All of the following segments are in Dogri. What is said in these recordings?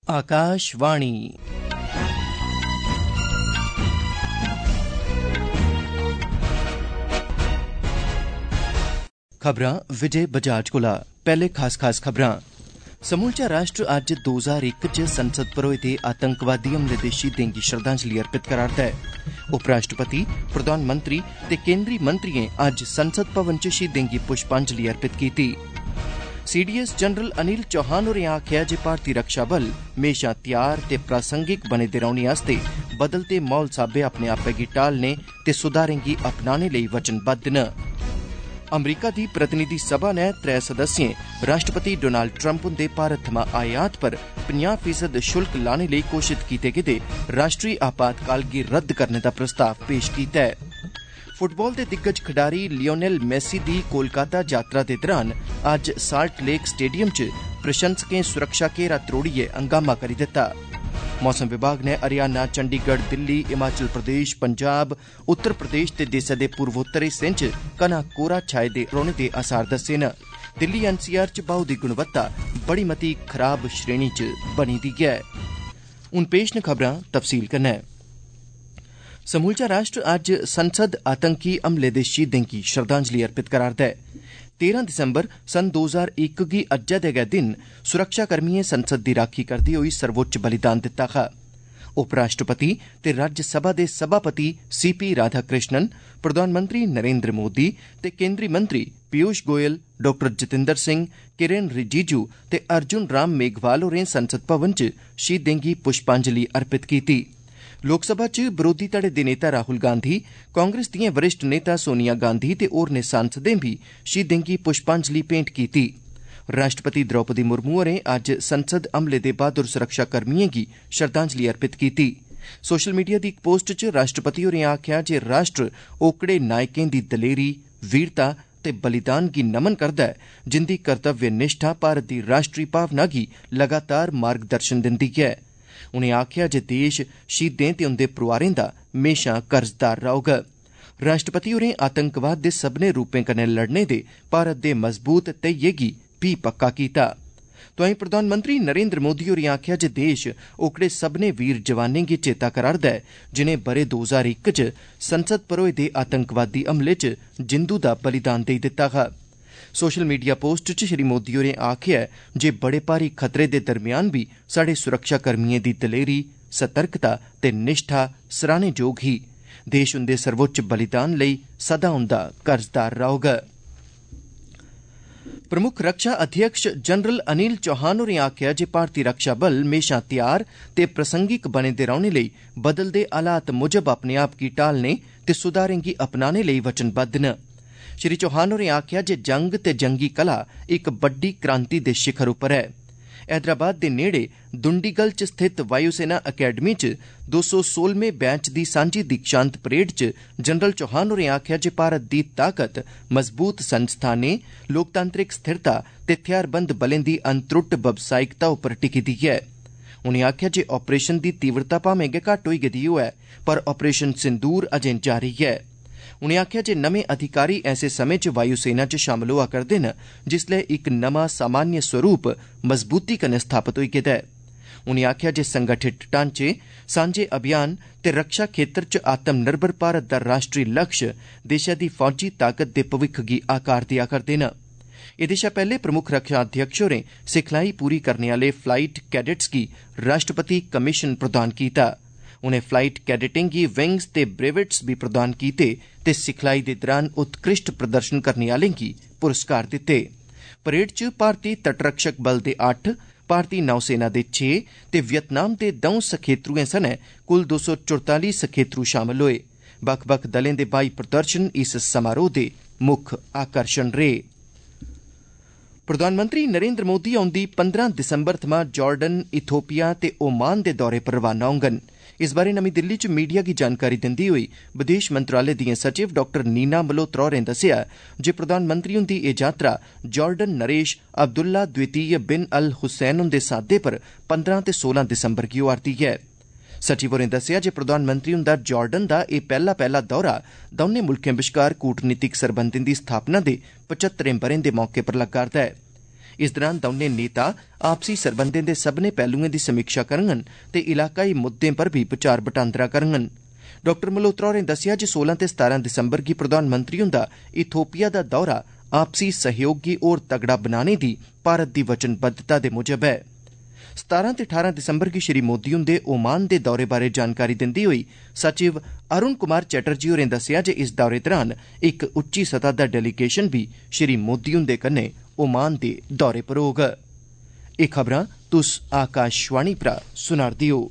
आकाशवाणी खबरां विजय बजाज कोला। पहले खास खबरां। समूलचा राष्ट्र अज्ज 2001 च संसद पर होए दे आतंकवादी हमले दे शहीदें गी श्रद्धांजलि अर्पित करा'रदा ऐ। उपराष्ट्रपति, प्रधानमंत्री ते केंद्री मंत्रियें अज्ज संसद भवन च शहीदें गी पुष्पांजलि अर्पित कीती। सीडीएस जनरल अनिल चौहान होरें आखेआ जे भारतीय रक्षा बल म्हेशां तैयार ते प्रासंगिक बने दे रौह्ने आस्तै बदलते माहौल स्हाबै अपने आपै गी टालने ते सुधारें गी अपनाने लेई वचनबद्ध न। अमरीका दी प्रतिनिधि सभा नै 3 सदस्यें राष्ट्रपति डोनाल्ड ट्रंप हुंदे भारत थमां आयात पर 50% शुल्क लाने लेई घोषित कीते गेदे राष्ट्री आपातकाल गी रद्द करने दा प्रस्ताव पेश कीता ऐ। फुटबाल दे दिग्गज खिडारी लियोनेल मेसी दी कोलकाता यात्रा दे दौरान अज्ज साल्ट लेक स्टेडियम च प्रशंसकें सुरक्षा घेरा त्रोड़ियै हंगामा करी दित्ता। मौसम विभाग ने हरियाणा, चंडीगढ़, दिल्ली, हिमाचल प्रदेश, पंजाब, उत्तर प्रदेश ते देसै दे पूर्वोत्तर हिस्सें च घना कोहरा छाए दे रौह्ने दे आसार दस्से न। दिल्ली एनसीआर च ब्हाऊ दी गुणवत्ता बड़ी मती खराब श्रेणी च बनी दी ऐ। हुन पेश न खबरां तफसील कन्नै। समूलचा राष्ट्र अज्ज संसद आतंकी हमले दे शहीदें गी श्रद्धांजलि अर्पित करा'रदा ऐ। 13 दिसंबर सन 2001 गी अज्जै दे गै दिन सुरक्षाकर्मियें संसद दी राखी करदे होई सर्वोच्च बलिदान दित्ता हा। उपराष्ट्रपति ते राज्यसभा दे सभापति सीपी राधाकृष्णन, प्रधानमंत्री नरेंद्र मोदी ते केंद्री मंत्री पीयूष गोयल, डॉ जितेंद्र सिंह, किरेन रिजिजू ते अर्जुन राम मेघवाल होरें संसद भवन च शहीदें गी पुष्पांजलि अर्पित कीती। लोकसभा च विरोधी धड़े दे नेता राहुल गांधी, कांग्रेस दियां वरिष्ठ नेता सोनिया गांधी ते होरनें सांसदें बी शहीदें गी पुष्पांजलि भेंट कीती। राष्ट्रपति द्रौपदी मुर्मू होरें अज्ज संसद हमले दे बहादुर सुरक्षाकर्मियें गी श्रद्धांजलि अर्पित कीती। सोशल मीडिया दी इक पोस्ट च राष्ट्रपति होरें आखेआ जे राष्ट्र ओकड़े नायकें दी दलेरी, वीरता ते बलिदान गी नमन करदा ऐ जिंदी कर्तव्य निष्ठा भारत दी राष्ट्री भावना गी लगातार मार्गदर्शन दिंदी ऐ। उनें आखेआ जे देश शहीदें ते उंदे परोआरें दा म्हेशां कर्जदार रौह्ग। राष्ट्रपति होरें आतंकवाद दे सब्भनें रूपें कन्नै लड़ने दे भारत दे मजबूत धैर्य गी भी पक्का कीता। तोआईं प्रधानमंत्री नरेंद्र मोदी होरें आखेआ जे देश ओकड़े सब्भनें वीर जवानें गी चेता करा'रदा ऐ जिनें ब'रे 2001 च संसद पर होए दे आतंकवादी हमले च जिंदू दा बलिदान देई दित्ता हा। सोशल मीडिया पोस्ट च श्री मोदी होरें आखेआ जे बड़े भारी खतरे दे दरम्यान बी साढ़े सुरक्षाकर्मियें दी दलेरी, सतर्कता ते निष्ठा सराहनेजोग ही। देश उंदे सर्वोच्च बलिदान लेई सदा उंदा कर्जदार रौह्ग। प्रमुख रक्षा अध्यक्ष जनरल अनिल चौहान होरें आखेआ जे भारतीय रक्षा बल म्हेशां तैयार ते प्रासंगिक बने दे रौह्ने लेई बदलदे हालात मुजब अपने आप गी टालने ते सुधारें गी अपनाने लेई वचनबद्ध न। श्री चौहान होरें आखेआ जे जंग ते जंगी कला इक बड्डी क्रांति दे शिखर उप्पर ऐ। हैदराबाद दे नेड़े दुंडीगल च स्थित वायुसेना अकैडमी च 216वें बैच दी सांझी दीक्षांत परेड च जनरल चौहान होरें आखेआ जे भारत दी ताकत मजबूत संस्थानें, लोकतांत्रिक स्थिरता ते थेहारबंद बलें दी अनत्रुट व्यावसायिकता उप्पर टिकी दी ऐ। उनें आखेआ जे ऑपरेशन दी तीव्रता भामें गै घट्ट होई गेदी होऐ पर ऑपरेशन सिंदूर अजें जारी ऐ। उनें आखेआ जे नमें अधिकारी ऐसे समें च वायुसेना च शामल होआ करदे न जिसलै इक नमां सामान्य स्वरूप मजबूती कन्नै स्थापत होई गेदा ऐ। उनें आखेआ जे संगठित ढांचे, सांझे अभियान ते रक्षा खेतर च आत्मनिर्भर भारत दा राष्ट्री लक्ष्य देशै दी फौजी ताकत दे भविक्ख गी आकार देआ करदे न। एह्दे शा पैह्ले प्रमुख रक्षा अध्यक्ष होरें सिखलाई पूरी करने आह्ले फ्लाइट कैडेट्स गी राष्ट्रपति कमीशन प्रदान कीता। उनें फ्लाइट कैडेटें गी विंग्स ते ब्रेवेट्स बी प्रदान कीते ते सिखलाई दे दौरान उत्कृष्ट प्रदर्शन करने आह्लें गी पुरस्कार दित्ते। परेड च भारती तटरक्षक बल दे 8, भारती नौसेना दे 6 ते वियतनाम दे 2 सखेत्रुएं सनै कुल 244 सखेत्रू शामल होए। बक्ख-बक्ख दलें दे बाई प्रदर्शन इस समारोह दे मुक्ख आकर्षण रेह्। प्रधानमंत्री नरेंद्र मोदी औंदी 15 दिसंबर थमां जार्डन, इथोपिया ते ओमान दे दौरे पर रवाना होंगन। इस बारे नमीं दिल्ली च मीडिया गी जानकारी दिंदे होई विदेश मंत्रालय दियां सचिव डॉ नीना मल्होत्रा होरें दस्सेआ जे प्रधानमंत्री हुंदी एह् यात्रा जार्डन नरेश अब्दुल्ला द्वितीय बिन अल हुसैन हुंदे साद्दे पर 15 ते 16 दिसंबर गी होआ'रदी ऐ। सचिव होरें दस्सेआ जे प्रधानमंत्री हुंदा जार्डन दा एह् पैह्ला दौरा दौनें मुल्खें बश्कार कूटनीतिक सरबंधें दी स्थापना दे 75 ब'रें दे मौके पर लग्गा'रदा ऐ। इस दौरान दौनें नेता आपसी सरबंधें दे सब्भनें पहलुएं दी समीक्षा करङन ते इलाकाई मुद्दें पर बी विचार बटांदरा करङन। डॉ मल्होत्रा होरें दस्सेआ जे 16 ते 17 दिसंबर गी प्रधानमंत्री हुंदा इथोपिया दा दौरा आपसी सहयोग गी होर तगड़ा बनाने दी भारत दी वचनबद्धता दे मुजब है। 17 ते 18 दिसंबर गी श्री मोदी हुंदे ओमान दे दौरे बारै जानकारी दिंदे होई सचिव अरुण कुमार चैटर्जी होरें दस्सेआ जे इस दौरे दौरान इक उच्ची सतह दा डेलीगेशन बी श्री मोदी हुंदे कन्नै ओमान दे दौरे पर होग। एह खबरां तुस आकाशवाणी परा सुना'रदे ओ।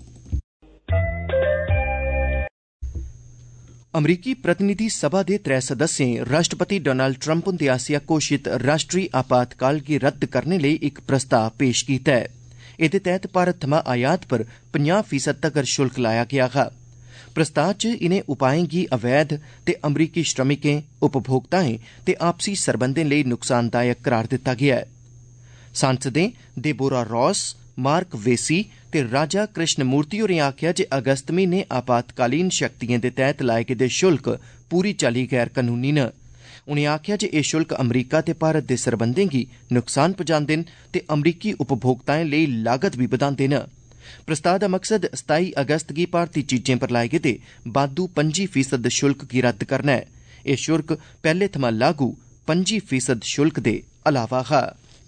अमरीकी प्रतिनिधि सभा दे 3 सदस्यें राष्ट्रपति डोनाल्ड ट्रंप हुंदे आसेआ घोषित राष्ट्री आपातकाल गी रद्द करने लेई इक प्रस्ताव पेश कीता है। एह्दे तैह्त भारत थमां आयात पर 50% तगर शुल्क लाया गेआ हा। प्रस्ताव च इनें उपाएं गी अवैध ते अमरीकी श्रमिकें, उपभोक्ताएं ते आपसी सरबंधें लेई नुकसानदायक करार दित्ता गेआ ऐ। सांसदें देबोरा रॉस, मार्क वेसी ते राजा कृष्णमूर्ति होरें आखेआ जे अगस्त म्हीने आपातकालीन शक्तिएं दे तैह्त लाए गेदे शुल्क पूरी चाल्ली गैर कनूनी न। उनें आखेआ जे एह् शुल्क अमरीका ते भारत दे सरबंधें गी नुकसान पजांदे न ते अमरीकी उपभोक्ताएं लेई लागत बी बधांदे न। प्रस्ताव दा मकसद 27 अगस्त गी भारती चीजें पर लाए गेदे बाद्धू 25% शुल्क गी रद्द करना ऐ। एह् शुल्क पैह्ले थमां लागू 25% शुल्क दे अलावा हा।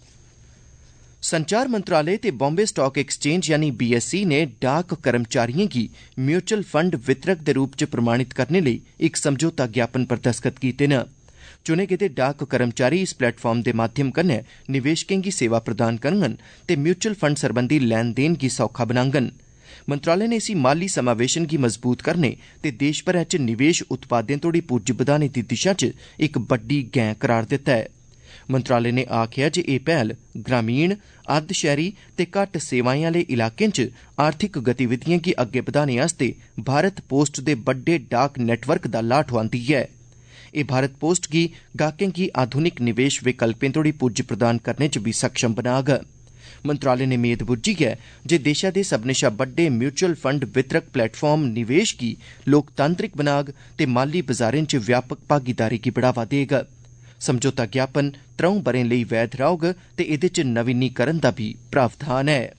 संचार मंत्रालय ते बॉम्बे स्टॉक एक्सचेंज यानी BSE ने डाक कर्मचारियों गी म्यूचुअल फंड वितरक दे रूप च प्रमाणित करने लेई इक समझौता ज्ञापन पर दस्तखत कीते न। चुने गेदे डाक कर्मचारी इस प्लेटफार्म दे माध्यम कन्नै निवेशकें गी सेवा प्रदान करङन ते म्यूचुअल फंड सरबंधी लैन देन गी सौखा बनाङन। मंत्रालय ने इसी माली समावेशन गी मजबूत करने ते देश भरै च निवेश उत्पादें तोड़ी पुज्ज बधाने दी दिशा च इक बड्डी गैं करार दित्ता है। मंत्रालय ने आखेआ जे एह् पैह्ल ग्रामीण, अर्ध शैह्री ते घट्ट सेवाएं आह्ले इलाकें च आर्थिक गतिविधिएं गी अग्गे बधाने आस्तै भारत पोस्ट दे बड्डे डाक नेटवर्क दा लाह् ठोआंदी ऐ। एह् भारत पोस्ट गी गाह्कें गी आधुनिक निवेश विकल्पें तोड़ी पुज्ज प्रदान करने च बी सक्षम बनाग। मंत्रालय ने मेद बुज्झी ऐ जे देशै दे सब्भनें शा बड्डे म्यूचुअल फंड वितरक प्लेटफार्म निवेश गी लोकतांत्रिक बनाग ते माली बजारें च व्यापक भागीदारी गी बढ़ावा देग। समझौता ज्ञापन 3 ब'रें लेई वैध रौह्ग ते एह्दे च नवीनीकरण दा भी प्रावधान है।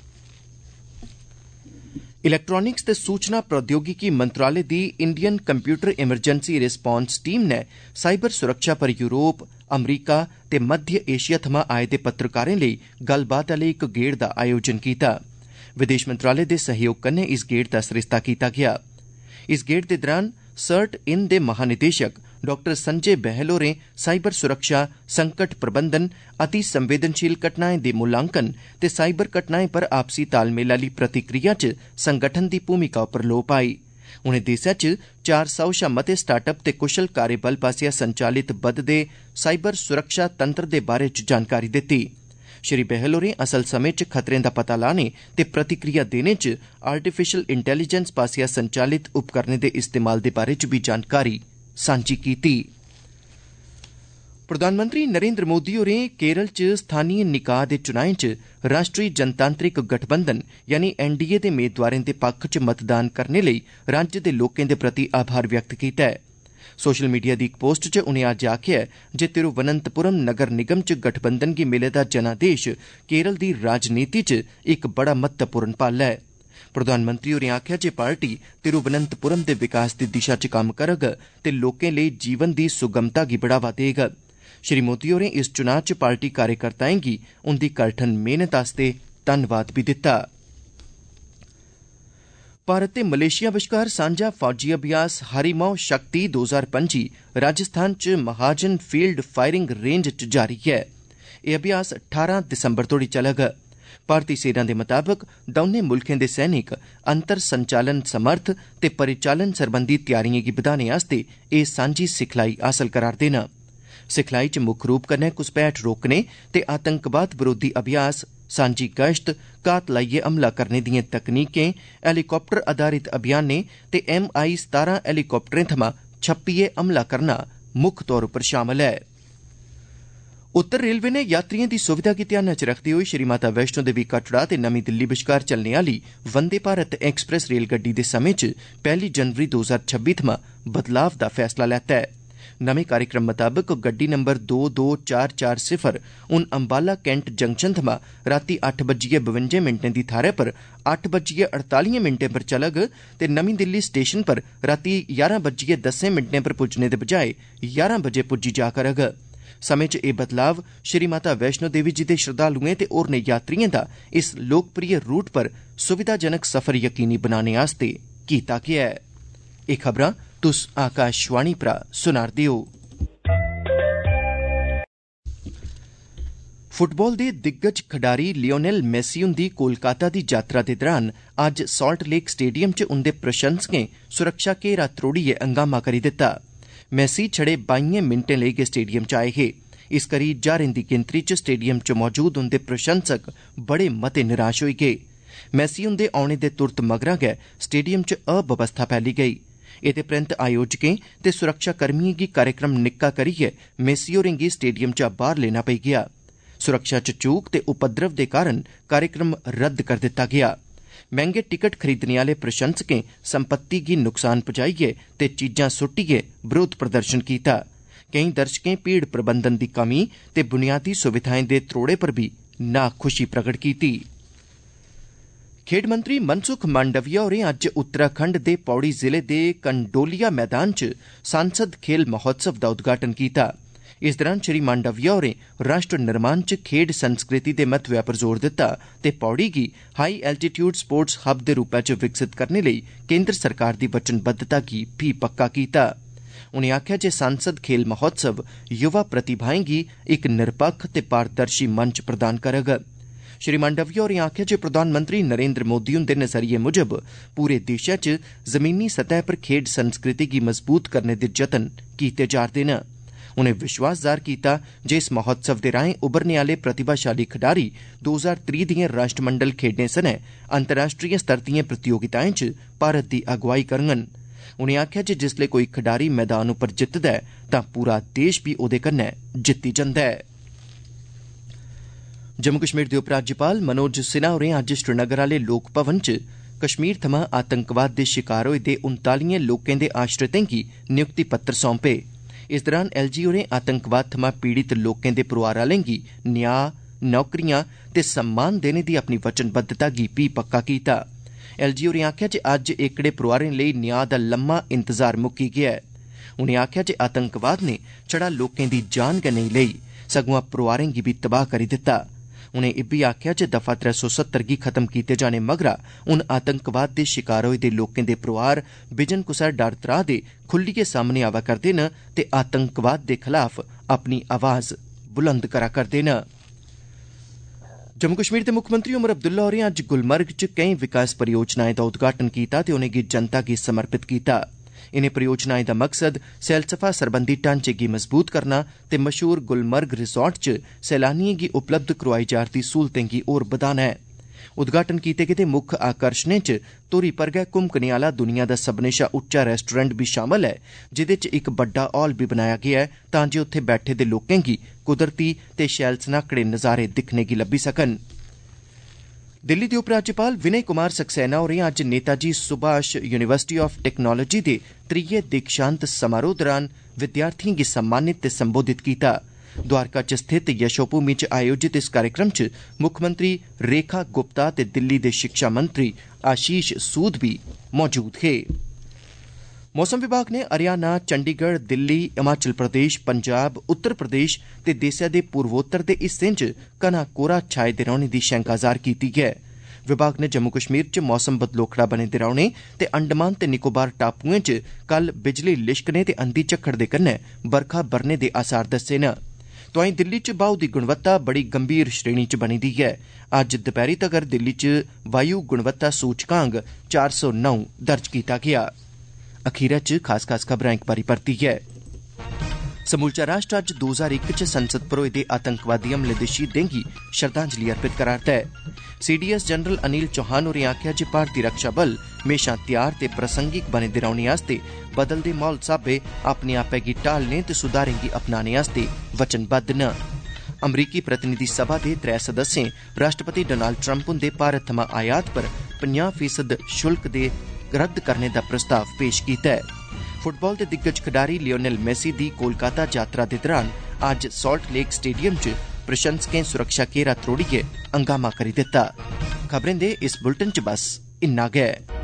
इलैक्ट्रॉनिक्स ते सूचना प्रौद्योगिकी मंत्रालय दी Indian computer emergency response team ने साइबर सुरक्षा पर यूरोप, अमरीका ते मध्य एशिया थमां आए दे पत्रकारें लेई गल्लबात आह्ले इक गेड़ दा आयोजन कीता। विदेश मंत्रालय दे सहयोग कन्नै इस गेड़ दा सरिस्ता कीता गेआ। इस गेड़ दे दौरान सर्ट इन दे महानिदेशक डॉ संजय बहल होरें साइबर सुरक्षा, संकट प्रबंधन, अति संवेदनशील घटनाएं दे मुलांकन ते साइबर घटनाएं पर आपसी तालमेल आह्ली प्रतिक्रिया च संगठन दी भूमिका उप्पर लोऽ पाई। उनें देसै च 400 शा मते स्टार्टअप ते कुशल कार्यबल पास्सेआ संचालित बधदे साइबर सुरक्षा तंत्र दे बारे च जानकारी दित्ती। श्री बहल होरें असल समें च खतरें दा पता लाने ते प्रतिक्रिया देने च आर्टिफिशियल इंटैलीजेंस पास्सेआ संचालित उपकरणें दे इस्तेमाल दे बारे च भी जानकारी सांझी कीती। प्रधानमंत्री नरेंद्र मोदी होरें केरल च स्थानीय निकाय दे चुनाएं च राष्ट्री जनतांत्रिक गठबंधन यानी NDA दे मेदवारें दे पक्ख च मतदान करने लेई राज्य दे लोकें दे प्रति आभार व्यक्त कीता है। सोशल मीडिया दी इक पोस्ट च उनें अज्ज आखेआ जे तिरुवनंतपुरम नगर निगम च गठबंधन गी मिले दा जनादेश केरल दी राजनीति च इक बड़ा महत्वपूर्ण पल है। प्रधानमंत्री होरें आखेआ जे पार्टी तिरुवनंतपुरम दे विकास दी दिशा च कम्म करग ते लोकें लेई जीवन दी सुगमता गी बढ़ावा देग। श्री मोदी होरें इस चुनाव च पार्टी कार्यकर्ताएं गी उंदी कठन मेहनत आस्तै धन्नवाद भी दित्ता। भारत ते मलेशिया बश्कार सांझा फौजी अभ्यास हरिमौ शक्ति 2025 राजस्थान च महाजन फील्ड फायरिंग रेंज च जारी है। एह् अभ्यास 18 दिसंबर तोड़ी चलग। भारतीय सेना दे मताबक दौनें मुल्खें दे सैनिक अंतर संचालन समर्थ ते परिचालन सरबंधी तैयारियें गी बधाने आस्तै एह् सांझी सिखलाई हासल करा'रदे न। सिखलाई च मुक्ख रूप कन्नै घुसपैठ रोकने ते आतंकवाद विरोधी अभ्यास, सांझी गश्त, घात लाइयै हमला करने दिएं तकनीकें, हैलीकाप्टर आधारित अभियानें ते MI-17 हैलीकाप्टरें थमां छप्पियै हमला करना मुक्ख तौर पर शामल है। उत्तर रेलवे ने यात्रियों की सुविधा गी ध्यानै च रखदे होई श्री माता वैष्णो देवी कटड़ा ते नमीं दिल्ली बश्कार चलने आह्ली वंदे भारत एक्सप्रेस रेलगड्डी दे समें च 1 जनवरी 2026 थमां बदलाव दा फैसला लैता है। नमें कार्यक्रम मताबक गड्डी नंबर 2240 हून अम्बाला कैंट जंक्शन थमां रातीं 8:52 दी थाह्रै पर 8:48 पर चलग ते नमीं दिल्ली स्टेशन पर रातीं 11:10 पर पुज्जने दे बजाय 11 बजे पुज्जी जा करग। समें च एह् बदलाव श्री माता वैष्णो देवी जी दे श्रद्धालुएं ते होरनें यात्रिएं दा इस लोकप्रिय रूट पर सुविधाजनक सफर यकीनी बनाने आस्तै कीता गेआ ऐ। एह् खबरां तुस आकाशवाणी परा सुना'रदे ओ। फुटबाल दे दिग्गज खडारी लियोनेल मेसी हुंदी कोलकाता दी यात्रा दे दौरान अज्ज साल्ट लेक स्टेडियम च उंदे प्रशंसकें सुरक्षा घेरा त्रोड़ियै हंगामा करी दित्ता। मेसी छड़े 22 मिंटें लेई गै स्टेडियम च आए हे। इस करी ज्हारें दी गिनतरी च स्टेडियम च मौजूद उंदे प्रशंसक बड़े मते निराश होई गे। मेसी हुंदे औने दे तुरत मगरा गै स्टेडियम च अव्यवस्था फैली गेई। एह्दे परैंत आयोजकें ते सुरक्षाकर्मियें गी कार्यक्रम निक्का करियै मेसी होरें गी स्टेडियम चा बाहर लेना पेई गेआ। सुरक्षा च चूक ते उपद्रव दे कारण कार्यक्रम रद्द कर दित्ता गेआ। मैंह्गे टिकट खरीदने आले प्रशंसकें संपत्ति गी नुकसान पजाइयै ते चीजां सुट्टियै बरोध प्रदर्शन कीता। केईं दर्शकें भीड़ प्रबंधन दी कमी ते बुनियादी सुविधाएं दे त्रोड़े पर भी नाखुशी प्रगट कीती। खेड मंत्री मनसुख मांडविया होरें अज्ज उत्तराखंड दे पौड़ी जिले दे कंडोलिया मैदान च सांसद खेल महोत्सव दा उद्घाटन कीता। इस दौरान श्री मांडविया होरें राष्ट्र निर्माण च खेड संस्कृति दे महत्वै पर जोर दित्ता ते पौड़ी गी हाई एल्टीट्यूड स्पोर्ट्स हब दे रूपै च विकसित करने लेई केंद्र सरकार दी वचनबद्धता गी भी पक्का कीता। उनें आखेआ जे सांसद खेल महोत्सव युवा प्रतिभाएं गी इक निरपक्ख ते पारदर्शी मंच प्रदान करग। श्री मांडविया होरें आखेआ जे प्रधानमंत्री नरेंद्र मोदी हुंदे नजरिये मुजब पूरे देशै च जमीनी सतह पर खेड संस्कृति गी मजबूत करने दे जतन कीते जा'रदे न। उनें विश्वास जाह्र कीता जे इस महोत्सव दे राएं उभरने आले प्रतिभाशाली खडारी 2030 दिएं राष्ट्रमंडल खेड्डें सनै अंतर्राष्ट्रीय स्तर दिएं प्रतियोगिताएं च भारत दी अगुवाई करङन। उनें आखेआ जे जिसलै कोई खडारी मैदान उप्पर जितदा ऐ तां पूरा देश भी ओह्दे कन्नै जित्ती जंदा ऐ। जम्मू कश्मीर दे उपराज्यपाल मनोज सिन्हा होरें अज्ज श्रीनगर आले लोक भवन च कश्मीर थमां आतंकवाद दे शिकार होए दे 39 लोकें दे आश्रितें गी नियुक्ति पत्र सौंपे। इस दौरान एलजी होरें आतंकवाद थमां पीड़ित लोकें दे परोआर आलें गी न्याय, नौकरियां ते सम्मान देने दी अपनी वचनबद्धता गी भी पक्का कीता। एलजी होरें आखेआ जे अज्ज एकड़े परोआरें लेई न्याय दा लम्मा इंतजार मुक्की गेआ ऐ। उनें आखेआ जे आतंकवाद ने छड़ा लोकें दी जान गै नेईं लेई सगुआं परोआरें गी भी तबाह करी दित्ता। उनें इब्बी आखेआ जे दफा 370 गी खत्म कीते जाने मगरा हून आतंकवाद दे शिकार होए दे लोकें दे परोआर बिजन कुसै डर त्राह दे खुल्लियै सामने आवा करदे न ते आतंकवाद दे खलाफ अपनी आवाज बुलंद करा करदे न। जम्मू कश्मीर दे मुक्खमंत्री उमर अब्दुल्ला होरें अज्ज गुलमर्ग च केईं विकास परियोजनाएं दा उद्घाटन कीता ते उनेंगी जनता गी समर्पित कीता। इनें परियोजनाएं दा मकसद सैलसफा सरबंधी ढांचे गी मजबूत करना ते मशहूर गुलमर्ग रिसोर्ट च सैलानिएं गी उपलब्ध करोआई जा'रदी सहूलतें गी होर बधाना ऐ। उद्घाटन कीते गेदे मुक्ख आकर्षणें च धुरी पर गै घुमकने आला दुनिया दा सब्भनें शा उच्चा रेस्टोरेंट भी शामल ऐ, जिदे च इक बड्डा हॉल भी बनाया गेआ ऐ तां जे उत्थे बैठे दे लोकें गी कुदरती ते शैल सनाह्कड़े नज़ारे दिक्खने गी लब्भी सकन। दिल्ली दे उपराज्यपाल विनय कुमार सक्सेना होरें अज्ज Netaji Subhash university of technology दे 3 दीक्षांत समारोह दौरान विद्यार्थिएं गी सम्मानित ते संबोधित कीता। द्वारका च स्थित यशोभूमि च आयोजित इस कार्यक्रम च मुक्खमंत्री रेखा गुप्ता ते दिल्ली दे शिक्षा मंत्री आशीष सूद भी मौजूद हे। मौसम विभाग ने हरियाणा, चंडीगढ़, दिल्ली, हिमाचल प्रदेश, पंजाब, उत्तर प्रदेश ते देसै दे पूर्वोत्तर दे हिस्सें च घना कोहरा छाए दे रौह्ने दी शैंका जाह्र कीती ऐ। विभाग ने जम्मू कश्मीर च मौसम बदलोखड़ा बने दे रौह्ने ते अंडमान ते निकोबार टापुएं च कल बिजली लिश्कने ते अंधी झक्खड़ दे कन्नै बरखा बरने दे आसार दस्से न। तोआईं दिल्ली च ब्हाऊ दी गुणवत्ता बड़ी गंभीर श्रेणी च बनी दी ऐ। अज्ज दपैह्री तगर दिल्ली च वायु गुणवत्ता सूचकांक 409 दर्ज कीता गेआ। अखीरै च खास खबरां इक बारी परतियै। समूलचा राष्ट्र अज्ज 2001 च संसद पर होए दे आतंकवादी हमले दे शहीदें गी श्रद्धांजलि अर्पित करा'रदा ऐ। सीडीएस जनरल अनिल चौहान होरें आखेआ जे भारती रक्षा बल म्हेशां त्यार ते प्रासंगिक बने दे रौह्ने आस्तै बदलदे माहौल स्हाबै अपने आपै गी ढालने ते सुधारें गी अपनाने आस्तै वचनबद्ध न। अमरीकी प्रतिनिधि सभा दे 3 सदस्यें राष्ट्रपति डोनाल्ड ट्रंप हुंदे भारत थमां आयात पर 50% शुल्क दे रद्द करने दा प्रस्ताव पेश कीता ऐ। फुटबाल दे दिग्गज खिडारी लियोनेल मेसी दी कोलकाता यात्रा दे दौरान अज्ज सॉल्ट लेक स्टेडियम च प्रशंसकें सुरक्षा घेरा त्रोड़ियै हंगामा करी दित्ता। खबरें दे इस बुलेटिन च बस इन्ना गै।